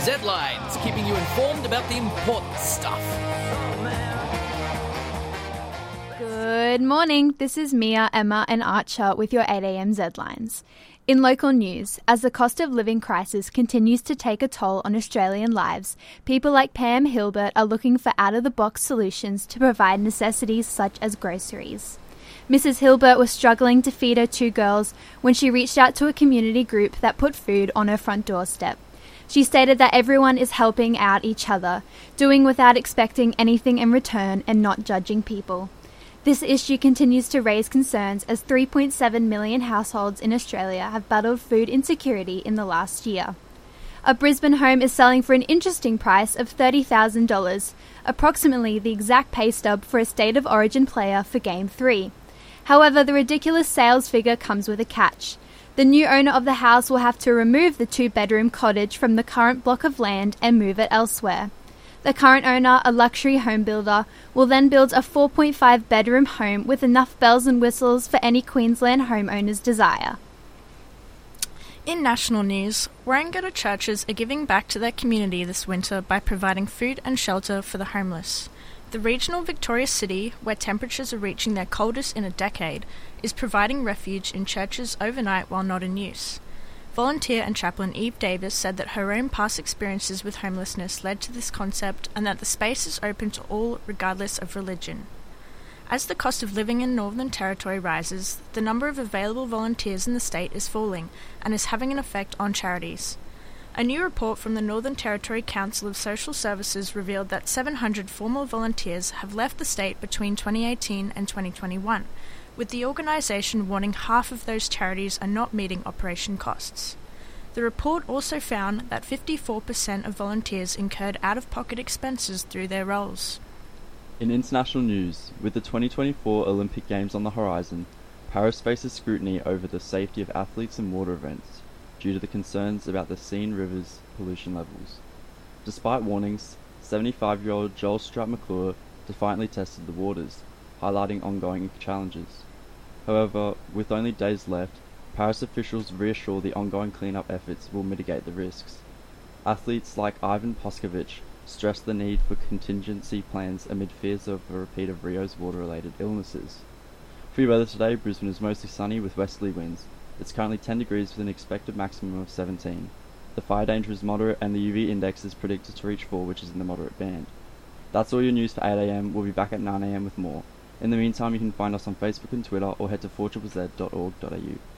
Z-Lines, keeping you informed about the important stuff. Good morning, this is Mia, Emma and Archer with your 8am Z-Lines. In local news, as the cost of living crisis continues to take a toll on Australian lives, people like Pam Hilbert are looking for out-of-the-box solutions to provide necessities such as groceries. Mrs. Hilbert was struggling to feed her 2 girls when she reached out to a community group that put food on her front doorstep. She stated that everyone is helping out each other, doing without expecting anything in return and not judging people. This issue continues to raise concerns as 3.7 million households in Australia have battled food insecurity in the last year. A Brisbane home is selling for an interesting price of $30,000, approximately the exact pay stub for a State of Origin player for Game 3. However, the ridiculous sales figure comes with a catch. The new owner of the house will have to remove the 2-bedroom cottage from the current block of land and move it elsewhere. The current owner, a luxury home builder, will then build a 4.5-bedroom home with enough bells and whistles for any Queensland homeowner's desire. In national news, Warringah churches are giving back to their community this winter by providing food and shelter for the homeless. The regional Victoria City, where temperatures are reaching their coldest in a decade, is providing refuge in churches overnight while not in use. Volunteer and chaplain Eve Davis said that her own past experiences with homelessness led to this concept and that the space is open to all regardless of religion. As the cost of living in Northern Territory rises, the number of available volunteers in the state is falling and is having an effect on charities. A new report from the Northern Territory Council of Social Services revealed that 700 former volunteers have left the state between 2018 and 2021, with the organisation warning half of those charities are not meeting operation costs. The report also found that 54% of volunteers incurred out-of-pocket expenses through their roles. In international news, with the 2024 Olympic Games on the horizon, Paris faces scrutiny over the safety of athletes in water events, due to the concerns about the Seine River's pollution levels. Despite warnings, 75-year-old Joel Stratt McClure defiantly tested the waters, highlighting ongoing challenges. However, with only days left, Paris officials reassure the ongoing cleanup efforts will mitigate the risks. Athletes like Ivan Poskovich stress the need for contingency plans amid fears of a repeat of Rio's water-related illnesses. For your weather today, Brisbane is mostly sunny with westerly winds. It's currently 10 degrees with an expected maximum of 17. The fire danger is moderate and the UV index is predicted to reach 4, which is in the moderate band. That's all your news for 8am. We'll be back at 9am with more. In the meantime, you can find us on Facebook and Twitter or head to 4ZZZ.org.au.